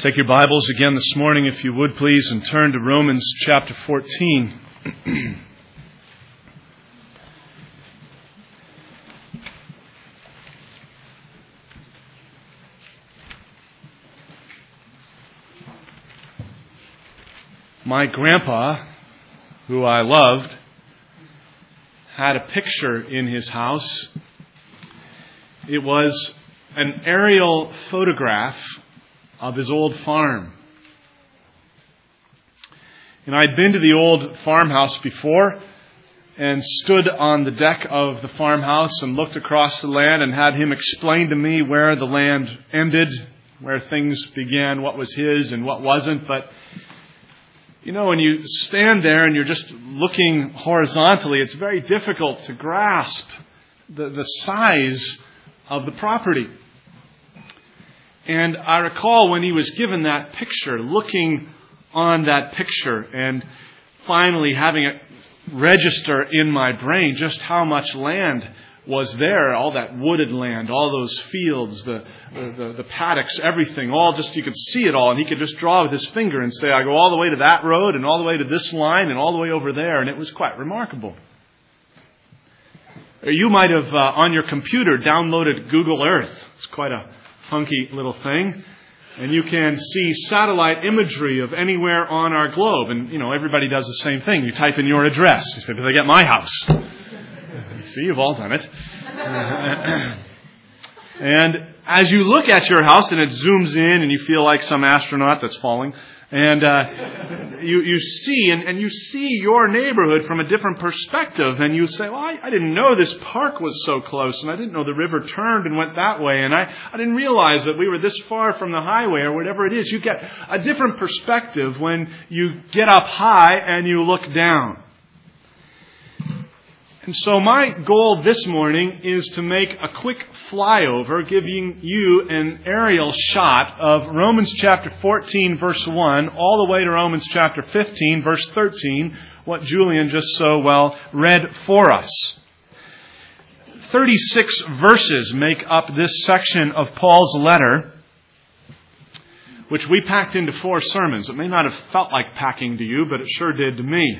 Take your Bibles again this morning, if you would please, and turn to Romans chapter 14. My grandpa, who I loved, had a picture in his house. It was an aerial photograph of his old farm. And I'd been to the old farmhouse before and stood on the deck of the farmhouse and looked across the land and had him explain to me where the land ended, where things began, what was his and what wasn't. But, you know, when you stand there and you're just looking horizontally, it's very difficult to grasp the size of the property. And I recall when he was given that picture, looking on that picture and finally having it register in my brain just how much land was there, all that wooded land, all those fields, the paddocks, everything, all just, you could see it all, and he could just draw with his finger and say, I go all the way to that road and all the way to this line and all the way over there, and it was quite remarkable. You might have, on your computer, downloaded Google Earth. It's quite a funky little thing. And you can see satellite imagery of anywhere on our globe. And, you know, everybody does the same thing. You type in your address. You say, did I get my house? See, you've all done it. And as you look at your house and it zooms in and you feel like some astronaut that's falling, and you see and you see your neighborhood from a different perspective, and you say, well, I didn't know this park was so close, and I didn't know the river turned and went that way, and I didn't realize that we were this far from the highway or whatever it is. You get a different perspective when you get up high and you look down. And so my goal this morning is to make a quick flyover, giving you an aerial shot of Romans chapter 14, verse 1, all the way to Romans chapter 15, verse 13, what Julian just so well read for us. 36 verses make up this section of Paul's letter, which we packed into 4 sermons. It may not have felt like packing to you, but it sure did to me.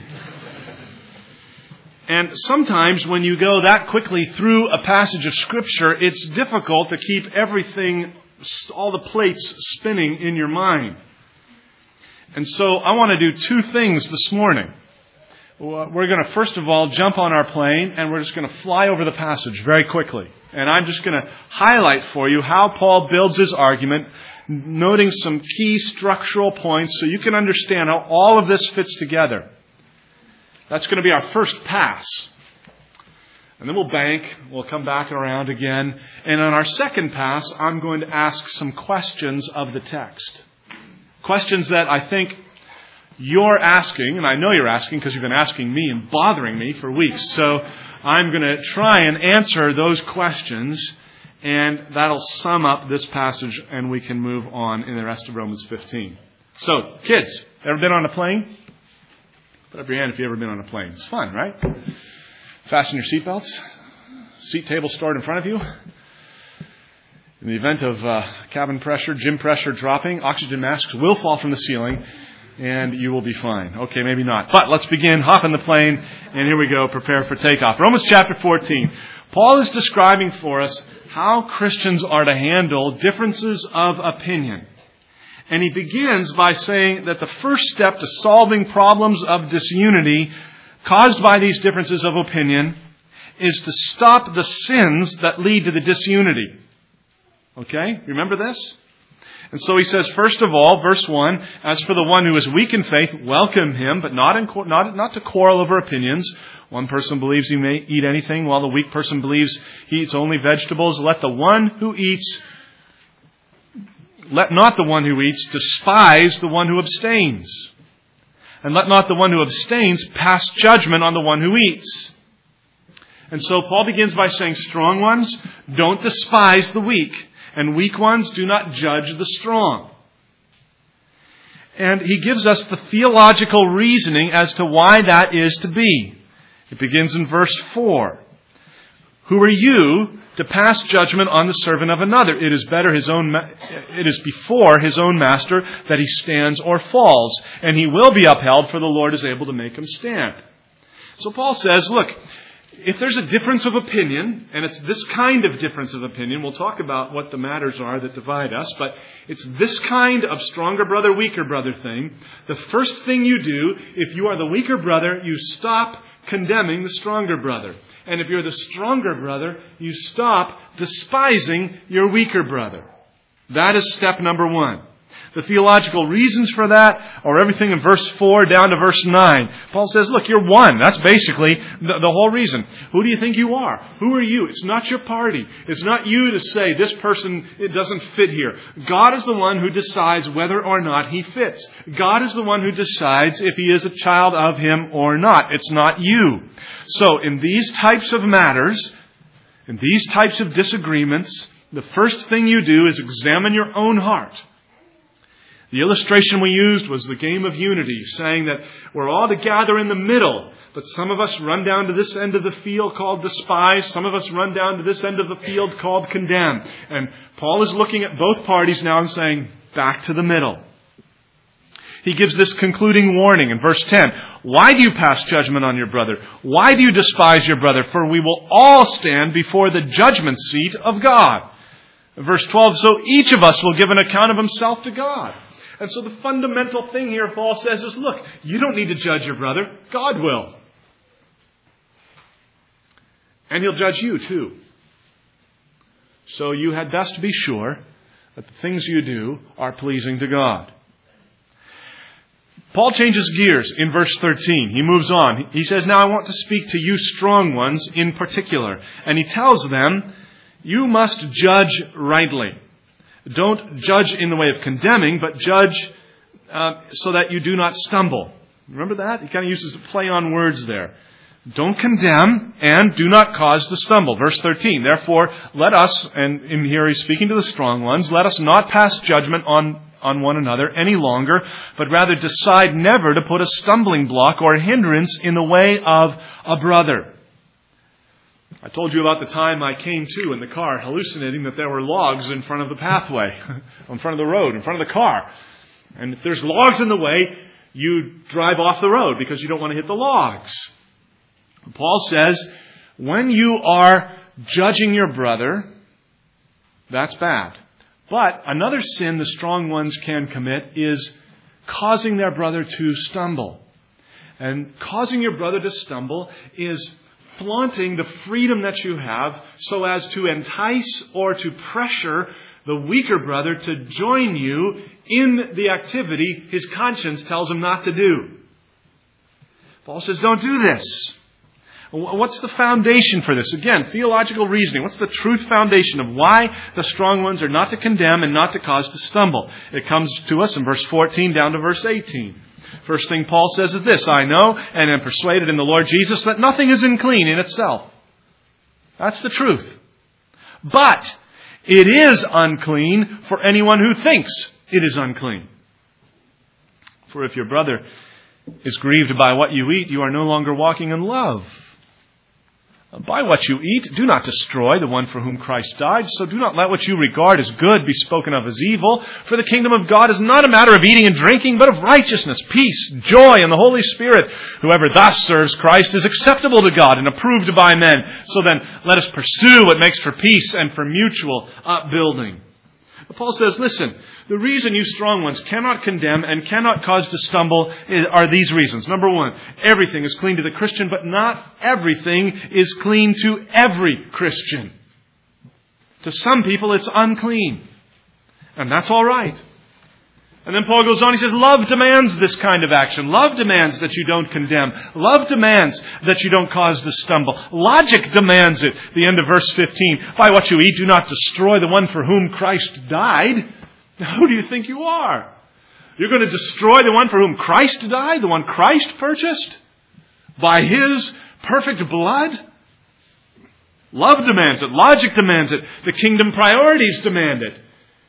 And sometimes when you go that quickly through a passage of Scripture, it's difficult to keep everything, all the plates spinning in your mind. And so I want to do 2 things this morning. We're going to first of all jump on our plane and we're just going to fly over the passage very quickly. And I'm just going to highlight for you how Paul builds his argument, noting some key structural points so you can understand how all of this fits together. That's going to be our first pass. And then we'll bank. We'll come back around again. And on our second pass, I'm going to ask some questions of the text. Questions that I think you're asking, and I know you're asking because you've been asking me and bothering me for weeks. So I'm going to try and answer those questions, and that'll sum up this passage, and we can move on in the rest of Romans 15. So, kids, ever been on a plane? Put up your hand if you've ever been on a plane. It's fun, right? Fasten your seatbelts. Seat table stored in front of you. In the event of cabin pressure, gym pressure dropping, oxygen masks will fall from the ceiling, and you will be fine. Okay, maybe not. But let's begin. Hop in the plane, and here we go. Prepare for takeoff. Romans chapter 14. Paul is describing for us how Christians are to handle differences of opinion. And he begins by saying that the first step to solving problems of disunity caused by these differences of opinion is to stop the sins that lead to the disunity. Okay? Remember this? And so he says, first of all, verse 1, as for the one who is weak in faith, welcome him, but not to quarrel over opinions. One person believes he may eat anything, while the weak person believes he eats only vegetables. Let not the one who eats despise the one who abstains. And let not the one who abstains pass judgment on the one who eats. And so Paul begins by saying, strong ones, don't despise the weak. And weak ones, do not judge the strong. And he gives us the theological reasoning as to why that is to be. It begins in verse 4. Who are you to pass judgment on the servant of another. It is before his own master that he stands or falls, and he will be upheld, for the Lord is able to make him stand. So Paul says, look, if there's a difference of opinion, and it's this kind of difference of opinion, we'll talk about what the matters are that divide us, but it's this kind of stronger brother, weaker brother thing. The first thing you do, if you are the weaker brother, you stop condemning the stronger brother. And if you're the stronger brother, you stop despising your weaker brother. That is step number one. The theological reasons for that are everything in verse 4 down to verse 9. Paul says, look, you're one. That's basically the whole reason. Who do you think you are? Who are you? It's not your party. It's not you to say this person, it doesn't fit here. God is the one who decides whether or not he fits. God is the one who decides if he is a child of him or not. It's not you. So in these types of matters, in these types of disagreements, the first thing you do is examine your own heart. The illustration we used was the game of unity, saying that we're all to gather in the middle, but some of us run down to this end of the field called despise, some of us run down to this end of the field called condemn. And Paul is looking at both parties now and saying, back to the middle. He gives this concluding warning in verse 10. Why do you pass judgment on your brother? Why do you despise your brother? For we will all stand before the judgment seat of God. Verse 12, so each of us will give an account of himself to God. And so the fundamental thing here Paul says is, look, you don't need to judge your brother. God will. And he'll judge you too. So you had best be sure that the things you do are pleasing to God. Paul changes gears in verse 13. He moves on. He says, now I want to speak to you strong ones in particular. And he tells them, you must judge rightly. Don't judge in the way of condemning, but judge so that you do not stumble. Remember that? He kind of uses a play on words there. Don't condemn and do not cause to stumble. Verse 13. Therefore, let us, and in here he's speaking to the strong ones, let us not pass judgment on one another any longer, but rather decide never to put a stumbling block or hindrance in the way of a brother. I told you about the time I came to in the car hallucinating that there were logs in front of the pathway, in front of the road, in front of the car. And if there's logs in the way, you drive off the road because you don't want to hit the logs. Paul says, when you are judging your brother, that's bad. But another sin the strong ones can commit is causing their brother to stumble. And causing your brother to stumble is flaunting the freedom that you have so as to entice or to pressure the weaker brother to join you in the activity his conscience tells him not to do. Paul says, don't do this. What's the foundation for this? Again, theological reasoning. What's the truth foundation of why the strong ones are not to condemn and not to cause to stumble? It comes to us in verse 14 down to verse 18. First thing Paul says is this, I know and am persuaded in the Lord Jesus that nothing is unclean in itself. That's the truth. But it is unclean for anyone who thinks it is unclean. For if your brother is grieved by what you eat, you are no longer walking in love. By what you eat, do not destroy the one for whom Christ died. So do not let what you regard as good be spoken of as evil. For the kingdom of God is not a matter of eating and drinking, but of righteousness, peace, joy, and the Holy Spirit. Whoever thus serves Christ is acceptable to God and approved by men. So then, let us pursue what makes for peace and for mutual upbuilding. Paul says, listen, the reason you strong ones cannot condemn and cannot cause to stumble are these reasons. Number one, everything is clean to the Christian, but not everything is clean to every Christian. To some people, it's unclean. And that's all right. And then Paul goes on, he says, love demands this kind of action. Love demands that you don't condemn. Love demands that you don't cause to stumble. Logic demands it. The end of verse 15. By what you eat, do not destroy the one for whom Christ died. Who do you think you are? You're going to destroy the one for whom Christ died? The one Christ purchased? By His perfect blood? Love demands it. Logic demands it. The kingdom priorities demand it.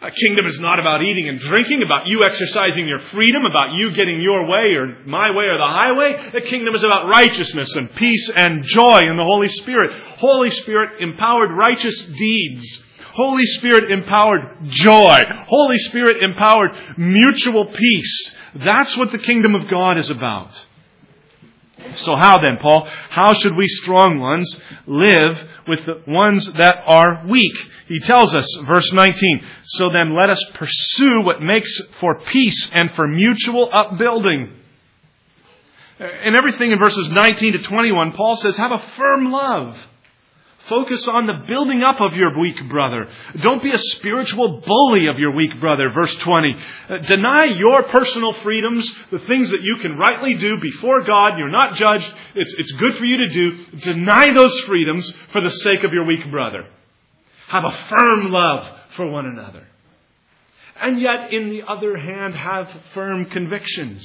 A kingdom is not about eating and drinking, about you exercising your freedom, about you getting your way or my way or the highway. The kingdom is about righteousness and peace and joy in the Holy Spirit. Holy Spirit empowered righteous deeds. Holy Spirit empowered joy. Holy Spirit empowered mutual peace. That's what the kingdom of God is about. So how then, Paul? How should we strong ones live with the ones that are weak? He tells us, verse 19, so then let us pursue what makes for peace and for mutual upbuilding. And everything in verses 19 to 21, Paul says, have a firm love. Focus on the building up of your weak brother. Don't be a spiritual bully of your weak brother. Verse 20. Deny your personal freedoms, the things that you can rightly do before God. You're not judged. It's good for you to do. Deny those freedoms for the sake of your weak brother. Have a firm love for one another. And yet, in the other hand, have firm convictions.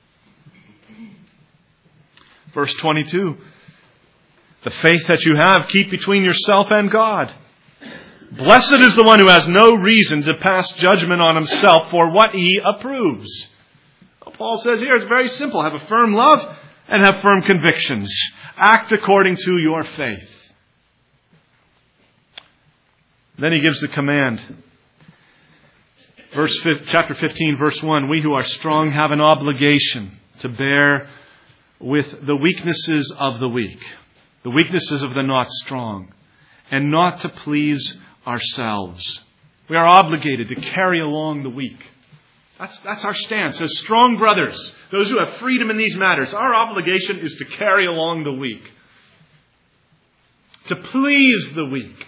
Verse 22. The faith that you have, keep between yourself and God. Blessed is the one who has no reason to pass judgment on himself for what he approves. Well, Paul says here, it's very simple. Have a firm love and have firm convictions. Act according to your faith. Then he gives the command. Chapter 15, verse 1. We who are strong have an obligation to bear with the weaknesses of the weak. The weaknesses of the not strong, and not to please ourselves. We are obligated to carry along the weak. That's our stance. As strong brothers, those who have freedom in these matters, our obligation is to carry along the weak. To please the weak.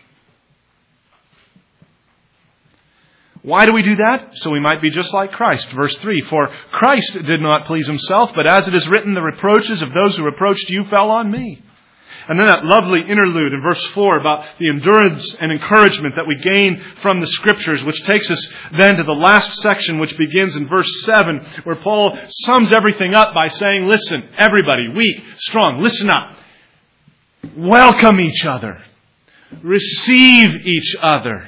Why do we do that? So we might be just like Christ. Verse 3, for Christ did not please himself, but as it is written, the reproaches of those who reproached you fell on me. And then that lovely interlude in verse 4 about the endurance and encouragement that we gain from the Scriptures, which takes us then to the last section, which begins in verse 7, where Paul sums everything up by saying, listen, everybody, weak, strong, listen up. Welcome each other. Receive each other.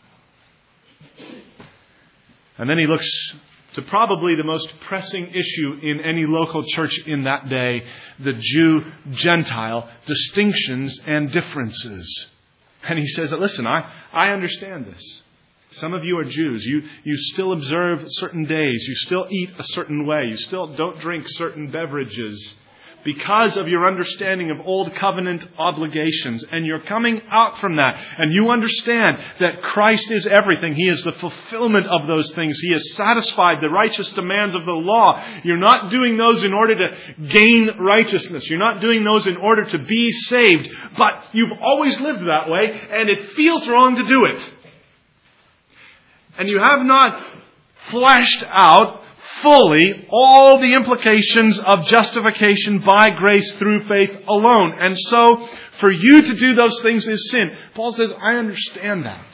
And then he looks to probably the most pressing issue in any local church in that day, the Jew-Gentile distinctions and differences. And he says, listen, I understand this. Some of you are Jews. You still observe certain days. You still eat a certain way. You still don't drink certain beverages because of your understanding of Old Covenant obligations. And you're coming out from that. And you understand that Christ is everything. He is the fulfillment of those things. He has satisfied the righteous demands of the law. You're not doing those in order to gain righteousness. You're not doing those in order to be saved. But you've always lived that way, and it feels wrong to do it. And you have not fleshed out fully all the implications of justification by grace through faith alone. And so, for you to do those things is sin. Paul says, I understand that.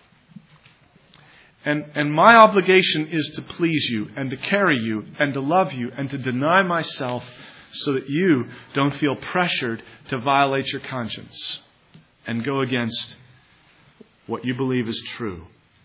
And my obligation is to please you and to carry you and to love you and to deny myself so that you don't feel pressured to violate your conscience and go against what you believe is true.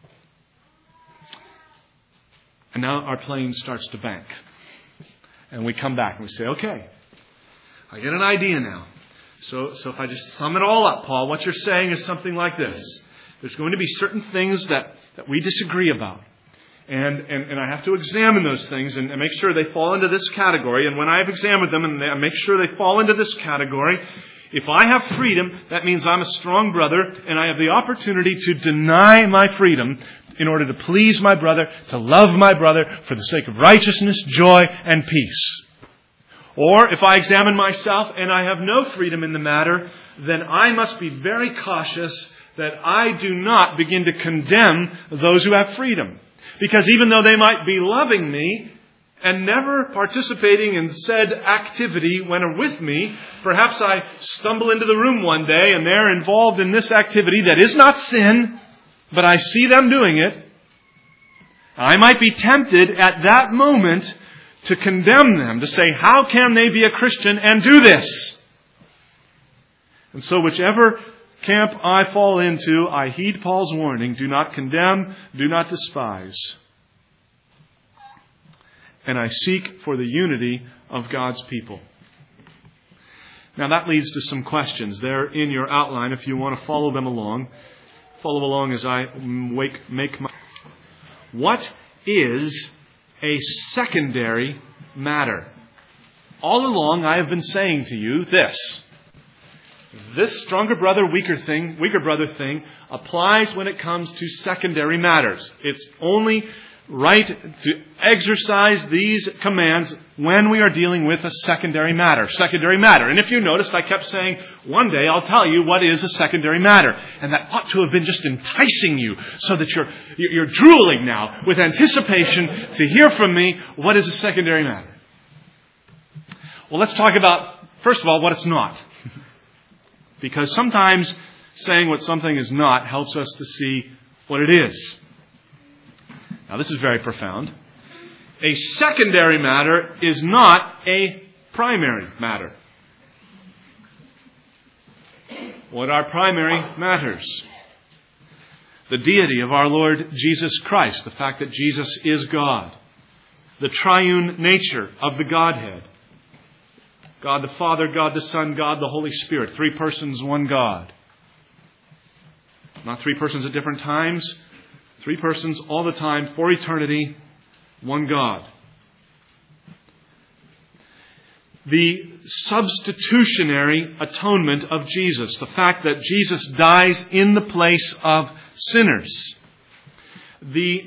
And now our plane starts to bank. And we come back and we say, okay, I get an idea now. So if I just sum it all up, Paul, what you're saying is something like this. There's going to be certain things that we disagree about. And I have to examine those things and make sure they fall into this category. And when I've examined them and I make sure they fall into this category, if I have freedom, that means I'm a strong brother and I have the opportunity to deny my freedom in order to please my brother, to love my brother for the sake of righteousness, joy, and peace. Or if I examine myself and I have no freedom in the matter, then I must be very cautious that I do not begin to condemn those who have freedom. Because even though they might be loving me and never participating in said activity when are with me, perhaps I stumble into the room one day and they're involved in this activity that is not sin, but I see them doing it. I might be tempted at that moment to condemn them, to say, how can they be a Christian and do this? And so whichever camp I fall into, I heed Paul's warning, do not condemn, do not despise. And I seek for the unity of God's people. Now that leads to some questions. They're in your outline if you want to follow them along. Follow along as I make my... What is a secondary matter? All along I have been saying to you this. This stronger brother, weaker brother thing applies when it comes to secondary matters. It's only right to exercise these commands when we are dealing with a secondary matter. Secondary matter. And if you noticed, I kept saying, one day I'll tell you what is a secondary matter. And that ought to have been just enticing you so that you're drooling now with anticipation to hear from me what is a secondary matter. Well, let's talk about, first of all, what it's not. Because sometimes saying what something is not helps us to see what it is. Now, this is very profound. A secondary matter is not a primary matter. What are primary matters? The deity of our Lord Jesus Christ, the fact that Jesus is God, the triune nature of the Godhead, God the Father, God the Son, God the Holy Spirit. 3 persons, one God. Not 3 persons at different times. 3 persons all the time, for eternity, one God. The substitutionary atonement of Jesus. The fact that Jesus dies in the place of sinners. The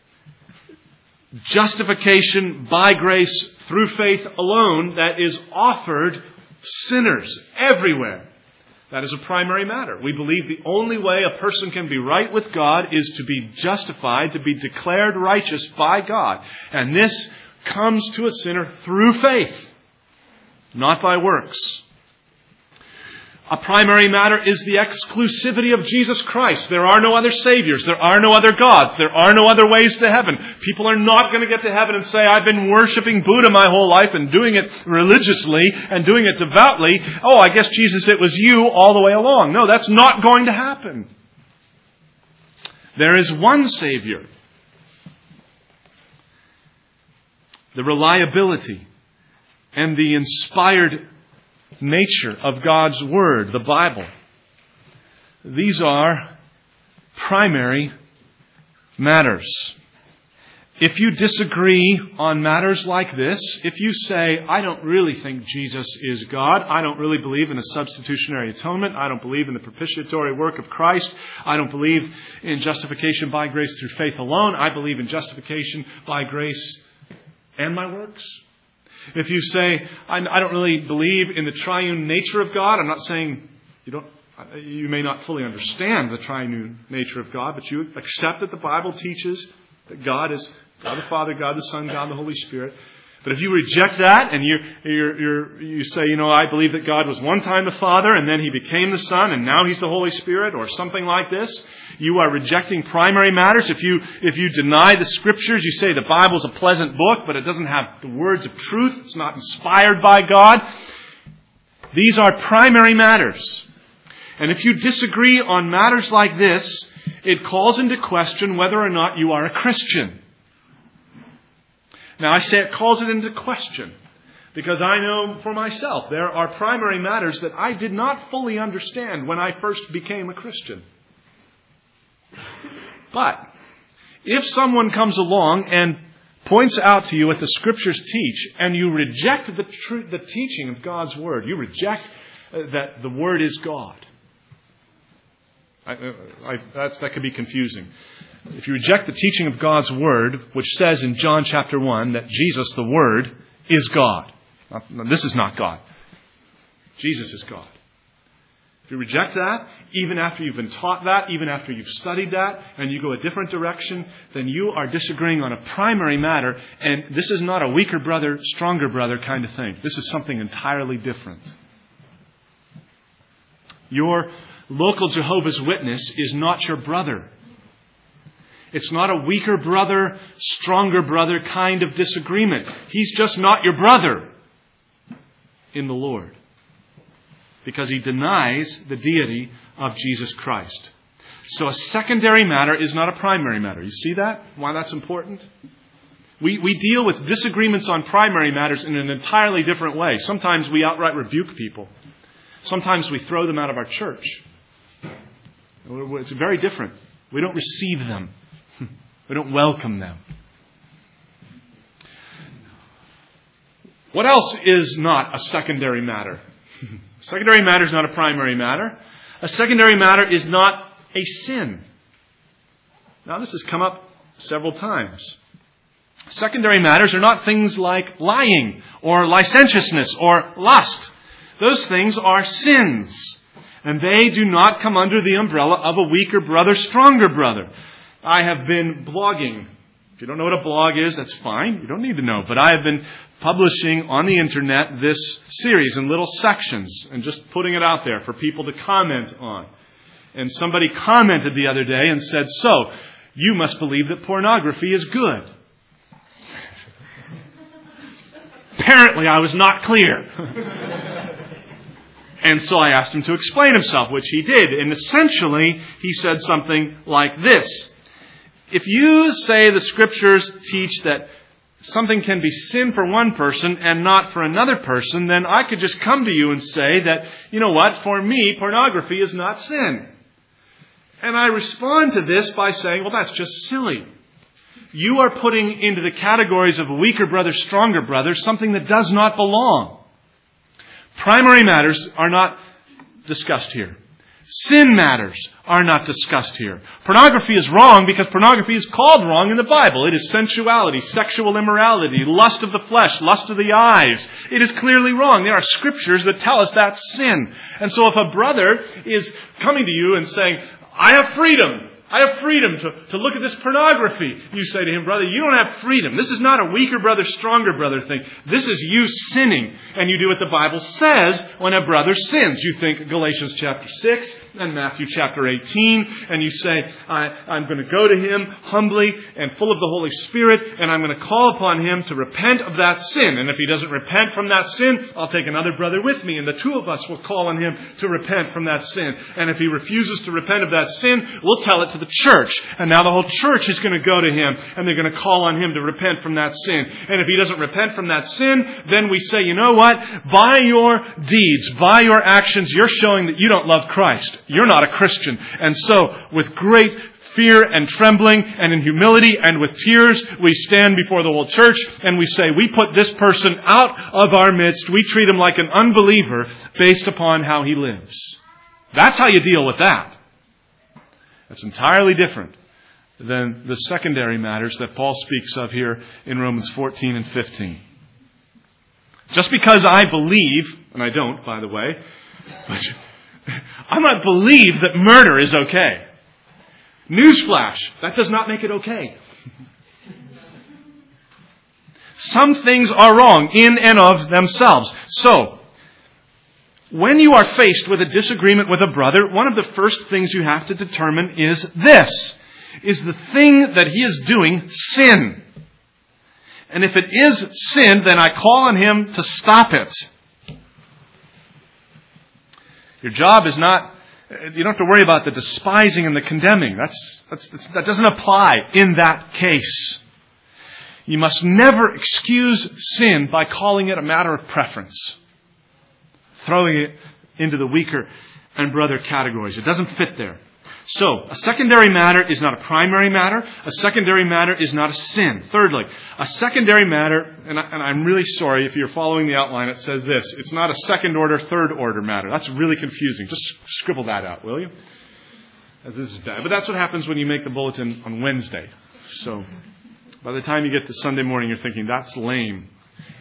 justification by grace through faith alone that is offered sinners everywhere. That is a primary matter. We believe the only way a person can be right with God is to be justified, to be declared righteous by God. And this comes to a sinner through faith, not by works. A primary matter is the exclusivity of Jesus Christ. There are no other saviors. There are no other gods. There are no other ways to heaven. People are not going to get to heaven and say, I've been worshiping Buddha my whole life and doing it religiously and doing it devoutly. Oh, I guess, Jesus, it was you all the way along. No, that's not going to happen. There is one Savior. The reliability and the inspired nature of God's Word, the Bible. These are primary matters. If you disagree on matters like this, if you say, I don't really think Jesus is God, I don't really believe in a substitutionary atonement, I don't believe in the propitiatory work of Christ, I don't believe in justification by grace through faith alone, I believe in justification by grace and my works. If you say, I don't really believe in the triune nature of God, I'm not saying you may not fully understand the triune nature of God, but you accept that the Bible teaches that God is God the Father, God the Son, God the Holy Spirit. But if you reject that and you say, I believe that God was one time the Father and then He became the Son and now He's the Holy Spirit or something like this, you are rejecting primary matters. If you deny the Scriptures, you say the Bible's a pleasant book, but it doesn't have the words of truth. It's not inspired by God. These are primary matters. And if you disagree on matters like this, it calls into question whether or not you are a Christian. Now, I say it calls it into question because I know for myself there are primary matters that I did not fully understand when I first became a Christian. But if someone comes along and points out to you what the Scriptures teach and you reject the teaching of God's Word, you reject that the Word is God. That could be confusing. If you reject the teaching of God's Word, which says in John chapter 1 that Jesus, the Word, is God. This is not God. Jesus is God. If you reject that, even after you've been taught that, even after you've studied that, and you go a different direction, then you are disagreeing on a primary matter, and this is not a weaker brother, stronger brother kind of thing. This is something entirely different. Your local Jehovah's Witness is not your brother. It's not a weaker brother, stronger brother kind of disagreement. He's just not your brother in the Lord. because he denies the deity of Jesus Christ. So a secondary matter is not a primary matter. You see that? Why that's important? We deal with disagreements on primary matters in an entirely different way. Sometimes we outright rebuke people. Sometimes we throw them out of our church. It's very different. We don't receive them. We don't welcome them. What else is not a secondary matter? A secondary matter is not a primary matter. A secondary matter is not a sin. Now, this has come up several times. Secondary matters are not things like lying or licentiousness or lust. Those things are sins. And they do not come under the umbrella of a weaker brother, stronger brother. I have been blogging. If you don't know what a blog is, that's fine. You don't need to know. But I have been publishing on the internet this series in little sections and just putting it out there for people to comment on. And somebody commented the other day and said, "So, you must believe that pornography is good." Apparently, I was not clear. And so I asked him to explain himself, which he did. And essentially, he said something like this. If you say the Scriptures teach that something can be sin for one person and not for another person, then I could just come to you and say that, you know what, for me, pornography is not sin. And I respond to this by saying, well, that's just silly. You are putting into the categories of a weaker brother, stronger brother, something that does not belong. Primary matters are not discussed here. Sin matters are not discussed here. Pornography is wrong because pornography is called wrong in the Bible. It is sensuality, sexual immorality, lust of the flesh, lust of the eyes. It is clearly wrong. There are scriptures that tell us that's sin. And so if a brother is coming to you and saying, I have freedom to look at this pornography. You say to him, brother, you don't have freedom. This is not a weaker brother, stronger brother thing. This is you sinning. And you do what the Bible says when a brother sins. You think Galatians chapter 6 and Matthew chapter 18. And you say, I'm going to go to him humbly and full of the Holy Spirit. And I'm going to call upon him to repent of that sin. And if he doesn't repent from that sin, I'll take another brother with me. And the two of us will call on him to repent from that sin. And if he refuses to repent of that sin, we'll tell it to the church. And now the whole church is going to go to him and they're going to call on him to repent from that sin. And if he doesn't repent from that sin, then we say, you know what? By your deeds, by your actions, you're showing that you don't love Christ. You're not a Christian. And so, with great fear and trembling and in humility and with tears, we stand before the whole church and we say, we put this person out of our midst. We treat him like an unbeliever based upon how he lives. That's how you deal with that. That's entirely different than the secondary matters that Paul speaks of here in Romans 14 and 15. Just because I believe, and I don't, by the way, but I might believe that murder is okay. Newsflash, that does not make it okay. Some things are wrong in and of themselves. So, when you are faced with a disagreement with a brother, one of the first things you have to determine is this. Is the thing that he is doing sin? And if it is sin, then I call on him to stop it. Your job is not, you don't have to worry about the despising and the condemning. That doesn't apply in that case. You must never excuse sin by calling it a matter of preference. Throwing it into the weaker and brother categories. It doesn't fit there. So, a secondary matter is not a primary matter. A secondary matter is not a sin. Thirdly, a secondary matter, and I'm really sorry if you're following the outline, it says this. It's not a second order, third order matter. That's really confusing. Just scribble that out, will you? This is bad. But that's what happens when you make the bulletin on Wednesday. So, by the time you get to Sunday morning, you're thinking, that's lame.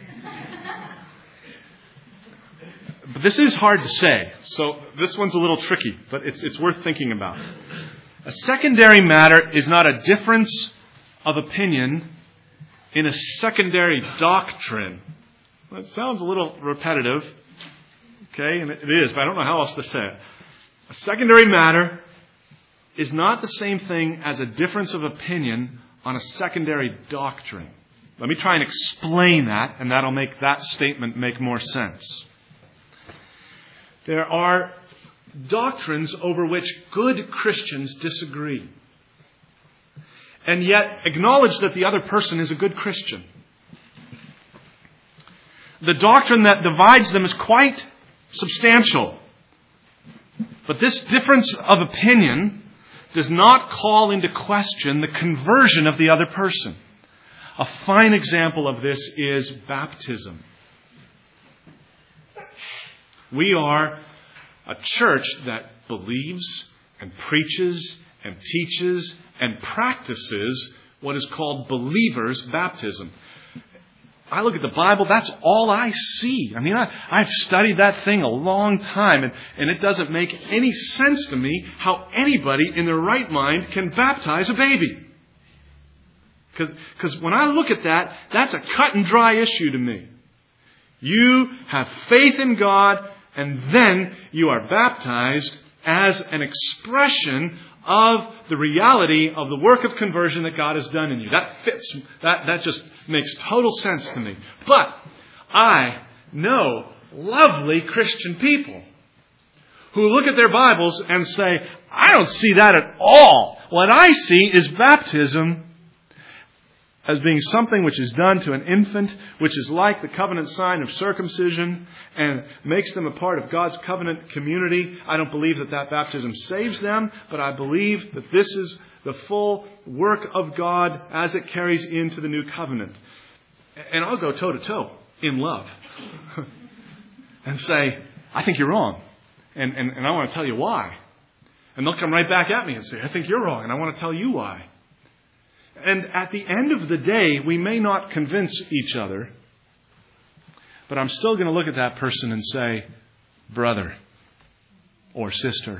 But this is hard to say, so this one's a little tricky, but it's worth thinking about. A secondary matter is not a difference of opinion in a secondary doctrine. Well, it sounds a little repetitive, okay, and it is, but I don't know how else to say it. A secondary matter is not the same thing as a difference of opinion on a secondary doctrine. Let me try and explain that, and that'll make that statement make more sense. There are doctrines over which good Christians disagree, and yet acknowledge that the other person is a good Christian. The doctrine that divides them is quite substantial. But this difference of opinion does not call into question the conversion of the other person. A fine example of this is baptism. We are a church that believes and preaches and teaches and practices what is called believers' baptism. I look at the Bible, that's all I see. I mean, I've studied that thing a long time, and it doesn't make any sense to me how anybody in their right mind can baptize a baby. Because when I look at that, that's a cut and dry issue to me. You have faith in God, and then you are baptized as an expression of the reality of the work of conversion that God has done in you. That fits. That just makes total sense to me. But I know lovely Christian people who look at their Bibles and say, I don't see that at all. What I see is baptism as being something which is done to an infant, which is like the covenant sign of circumcision and makes them a part of God's covenant community. I don't believe that baptism saves them, but I believe that this is the full work of God as it carries into the new covenant. And I'll go toe to toe in love and say, I think you're wrong. And I want to tell you why. And they'll come right back at me and say, I think you're wrong, and I want to tell you why. And at the end of the day, we may not convince each other, but I'm still going to look at that person and say, brother or sister.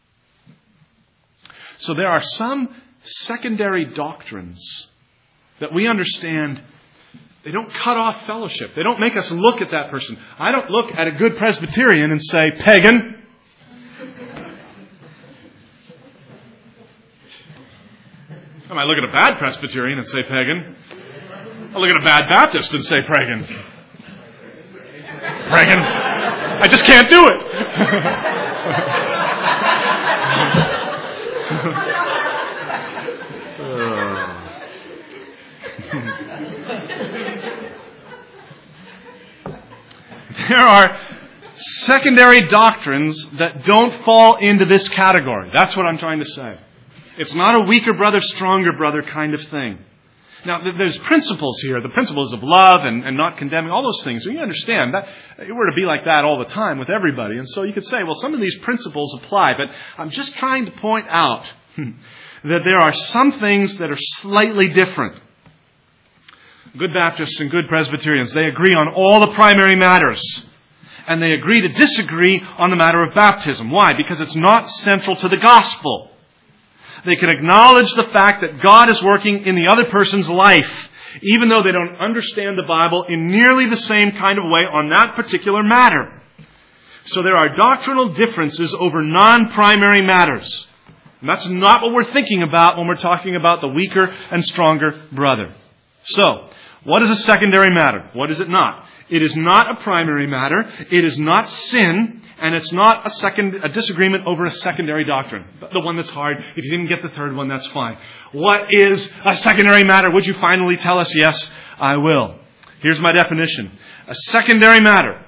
So there are some secondary doctrines that we understand. They don't cut off fellowship. They don't make us look at that person. I don't look at a good Presbyterian and say, pagan. I might look at a bad Presbyterian and say pagan. I look at a bad Baptist and say pagan. Pagan. I just can't do it. There are secondary doctrines that don't fall into this category. That's what I'm trying to say. It's not a weaker brother, stronger brother kind of thing. Now, there's principles here, the principles of love and not condemning, all those things. You understand that we're to be like that all the time with everybody. And so you could say, well, some of these principles apply, but I'm just trying to point out that there are some things that are slightly different. Good Baptists and good Presbyterians, they agree on all the primary matters. And they agree to disagree on the matter of baptism. Why? Because it's not central to the gospel. They can acknowledge the fact that God is working in the other person's life, even though they don't understand the Bible in nearly the same kind of way on that particular matter. So there are doctrinal differences over non-primary matters. And that's not what we're thinking about when we're talking about the weaker and stronger brother. So, what is a secondary matter? What is it not? It is not a primary matter. It is not sin. And it's not a disagreement over a secondary doctrine. The one that's hard. If you didn't get the third one, that's fine. What is a secondary matter? Would you finally tell us? Yes, I will. Here's my definition. A secondary matter,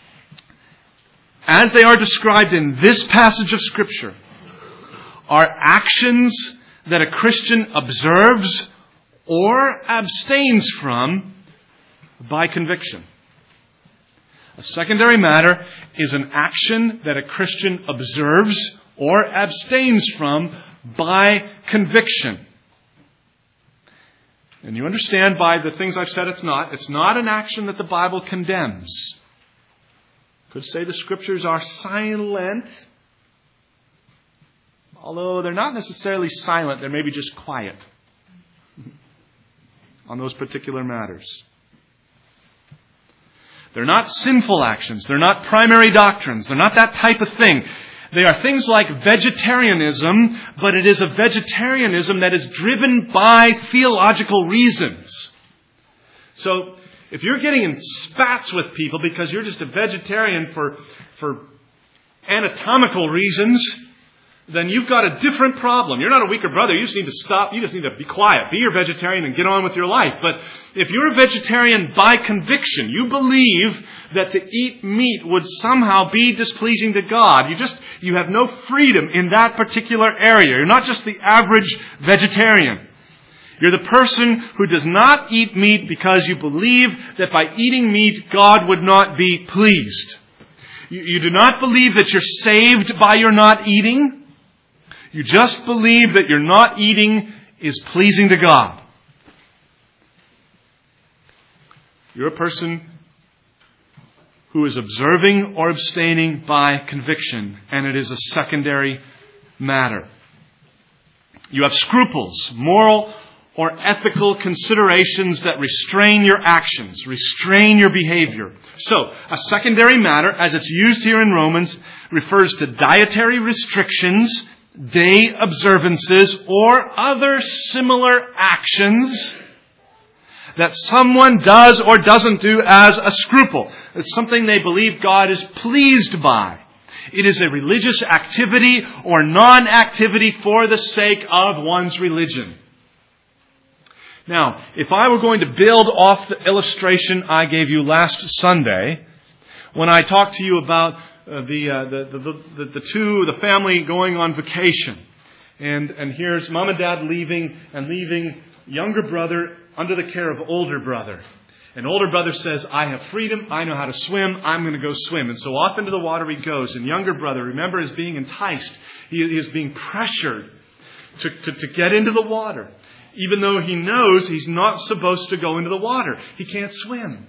as they are described in this passage of Scripture, are actions that a Christian observes or abstains from by conviction. A secondary matter is an action that a Christian observes or abstains from by conviction. And you understand by the things I've said it's not an action that the Bible condemns. Could say the Scriptures are silent, although they're not necessarily silent, they're maybe just quiet on those particular matters. They're not sinful actions. They're not primary doctrines. They're not that type of thing. They are things like vegetarianism, but it is a vegetarianism that is driven by theological reasons. So, if you're getting in spats with people because you're just a vegetarian for anatomical reasons, then you've got a different problem. You're not a weaker brother. You just need to stop. You just need to be quiet. Be your vegetarian and get on with your life. But if you're a vegetarian by conviction, you believe that to eat meat would somehow be displeasing to God. You have no freedom in that particular area. You're not just the average vegetarian. You're the person who does not eat meat because you believe that by eating meat, God would not be pleased. You do not believe that you're saved by your not eating. You just believe that your not eating is pleasing to God. You're a person who is observing or abstaining by conviction, and it is a secondary matter. You have scruples, moral or ethical considerations that restrain your actions, restrain your behavior. So, a secondary matter, as it's used here in Romans, refers to dietary restrictions, day observances, or other similar actions that someone does or doesn't do as a scruple. It's something they believe God is pleased by. It is a religious activity or non-activity for the sake of one's religion. Now, if I were going to build off the illustration I gave you last Sunday, when I talked to you about the family going on vacation, and here's mom and dad leaving younger brother under the care of older brother. And older brother says, I have freedom, I know how to swim, I'm going to go swim. And so off into the water he goes. And younger brother, remember, is being enticed. He is being pressured to get into the water. Even though he knows he's not supposed to go into the water. He can't swim.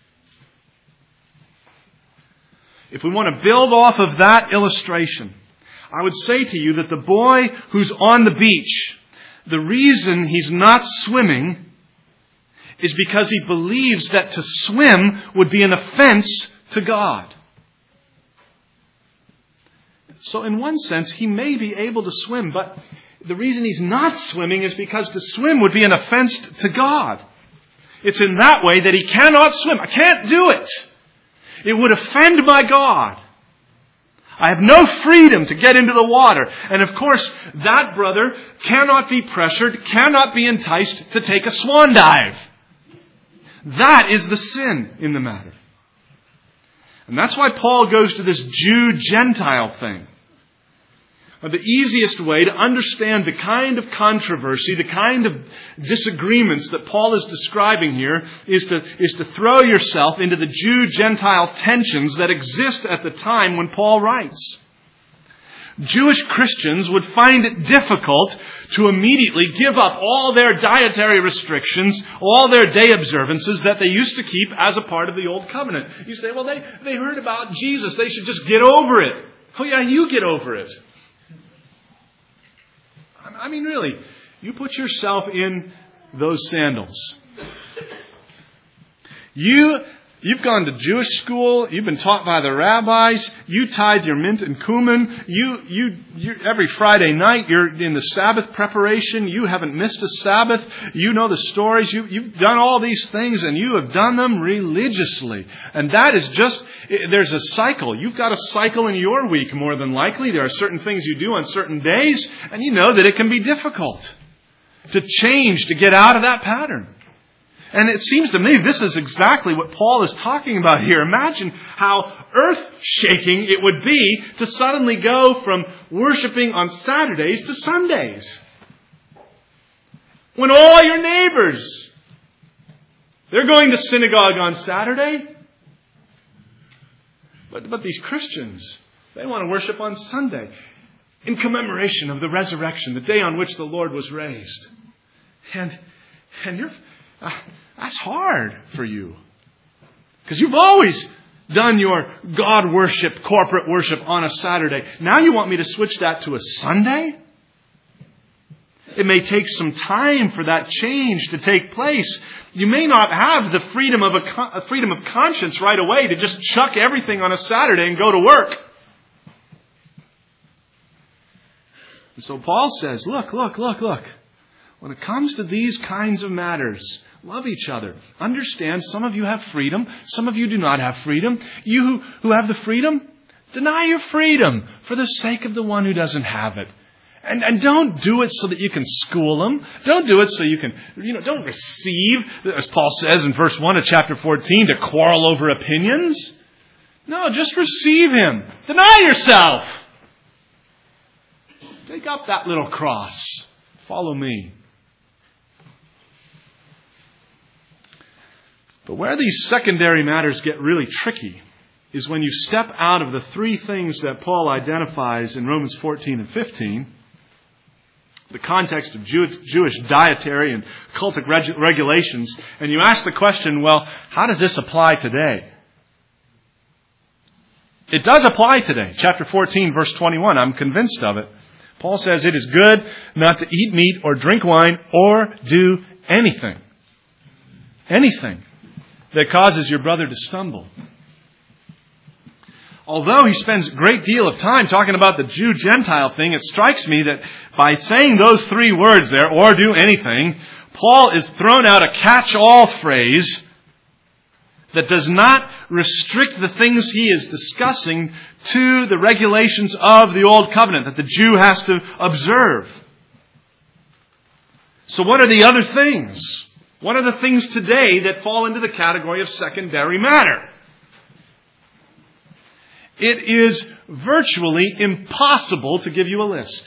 If we want to build off of that illustration, I would say to you that the boy who's on the beach, the reason he's not swimming is because he believes that to swim would be an offense to God. So in one sense, he may be able to swim, but the reason he's not swimming is because to swim would be an offense to God. It's in that way that he cannot swim. I can't do it. It would offend my God. I have no freedom to get into the water. And of course, that brother cannot be pressured, cannot be enticed to take a swan dive. That is the sin in the matter. And that's why Paul goes to this Jew-Gentile thing. The easiest way to understand the kind of controversy, the kind of disagreements that Paul is describing here is to throw yourself into the Jew-Gentile tensions that exist at the time when Paul writes. Jewish Christians would find it difficult to immediately give up all their dietary restrictions, all their day observances that they used to keep as a part of the Old Covenant. You say, well, they heard about Jesus. They should just get over it. Oh yeah, you get over it. I mean, really, you put yourself in those sandals. You've gone to Jewish school. You've been taught by the rabbis. You tithe your mint and cumin. You every Friday night you're in the Sabbath preparation. You haven't missed a Sabbath. You know the stories. You've done all these things, and you have done them religiously. And that is just, there's a cycle. You've got a cycle in your week more than likely. There are certain things you do on certain days, and you know that it can be difficult to change, to get out of that pattern. And it seems to me this is exactly what Paul is talking about here. Imagine how earth-shaking it would be to suddenly go from worshiping on Saturdays to Sundays. When all your neighbors, they're going to synagogue on Saturday. But these Christians, they want to worship on Sunday in commemoration of the resurrection, the day on which the Lord was raised. And you're... that's hard for you. Because you've always done your God worship, corporate worship on a Saturday. Now you want me to switch that to a Sunday? It may take some time for that change to take place. You may not have the freedom of conscience right away to just chuck everything on a Saturday and go to work. And so Paul says, look. When it comes to these kinds of matters, love each other. Understand, some of you have freedom. Some of you do not have freedom. You who have the freedom, Deny your freedom for the sake of the one who doesn't have it. And don't do it so that you can school them. Don't do it so you can, don't receive, as Paul says in verse 1 of chapter 14, to quarrel over opinions. No, just receive him. Deny yourself. Take up that little cross. Follow me. But where these secondary matters get really tricky is when you step out of the three things that Paul identifies in Romans 14 and 15, the context of Jewish dietary and cultic regulations, and you ask the question, well, how does this apply today? It does apply today. Chapter 14, verse 21, I'm convinced of it. Paul says it is good not to eat meat or drink wine or do anything that causes your brother to stumble. Although he spends a great deal of time talking about the Jew-Gentile thing, it strikes me that by saying those three words there, or do anything, Paul is thrown out a catch-all phrase that does not restrict the things he is discussing to the regulations of the Old Covenant that the Jew has to observe. So what are the other things? What are the things today that fall into the category of secondary matter? It is virtually impossible to give you a list.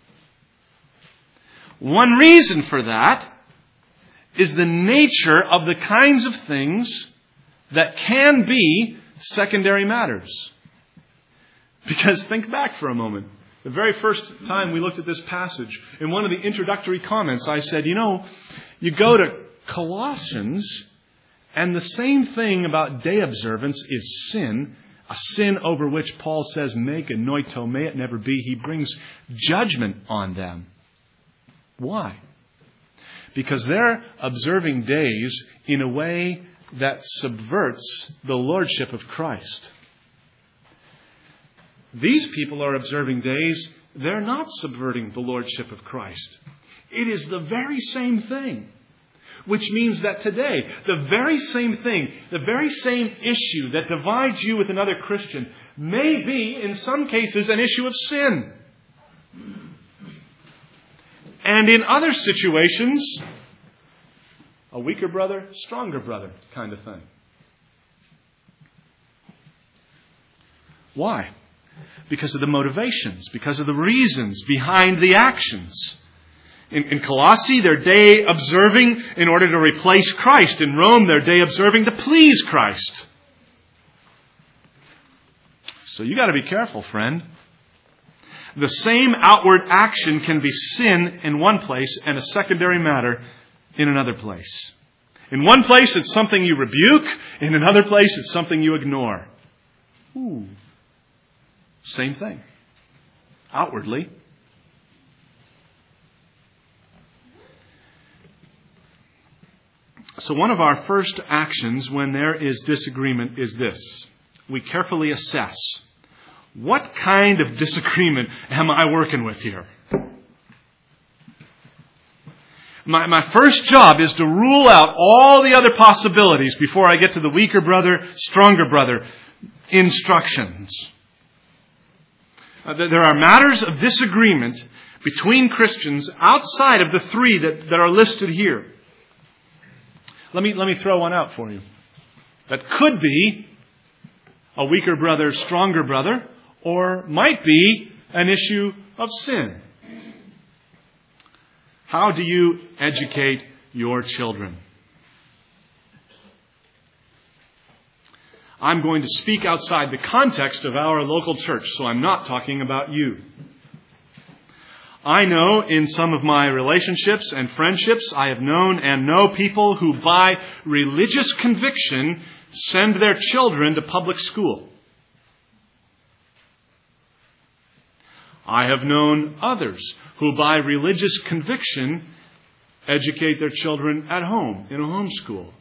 One reason for that is the nature of the kinds of things that can be secondary matters. Because think back for a moment. The very first time we looked at this passage, in one of the introductory comments, I said, you go to Colossians, and the same thing about day observance is sin, a sin over which Paul says, make anoito, may it never be. He brings judgment on them. Why? Because they're observing days in a way that subverts the lordship of Christ. These people are observing days, they're not subverting the lordship of Christ. It is the very same thing. Which means that today, the very same thing, the very same issue that divides you with another Christian may be, in some cases, an issue of sin. And in other situations, a weaker brother, stronger brother kind of thing. Why? Because of the motivations, because of the reasons behind the actions. In Colossae, they're day observing in order to replace Christ. In Rome, they're day observing to please Christ. So you got to be careful, friend. The same outward action can be sin in one place and a secondary matter in another place. In one place, it's something you rebuke. In another place, it's something you ignore. Same thing. Outwardly. So one of our first actions when there is disagreement is this. We carefully assess. What kind of disagreement am I working with here? My first job is to rule out all the other possibilities before I get to the weaker brother, stronger brother instructions. There are matters of disagreement between Christians outside of the three that are listed here. Let me throw one out for you. That could be a weaker brother, stronger brother, or might be an issue of sin. How do you educate your children? I'm going to speak outside the context of our local church, so I'm not talking about you. I know in some of my relationships and friendships, I have known and know people who by religious conviction send their children to public school. I have known others who by religious conviction educate their children at home, in a homeschool.